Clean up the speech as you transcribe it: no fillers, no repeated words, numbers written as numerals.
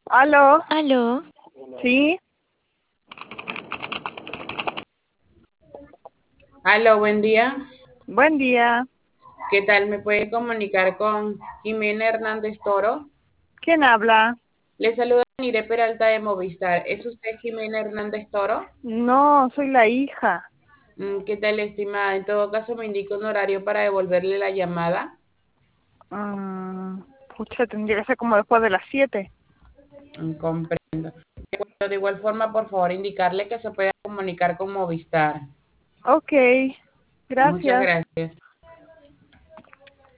¿Aló? Aló, ¿Sí? Aló, buen día. Buen día. ¿Qué tal? ¿Me puede comunicar con Jimena Hernández Toro? ¿Quién habla? Le saluda Nire Peralta de Movistar. ¿Es usted Jimena Hernández Toro? No, soy la hija. ¿Qué tal, estimada? En todo caso, me indica un horario para devolverle la llamada. Mm, Pucha, tendría que ser como después de las 7. Comprendo. De igual forma, por favor, indicarle que se pueda comunicar con Movistar. Ok, Muchas gracias. gracias.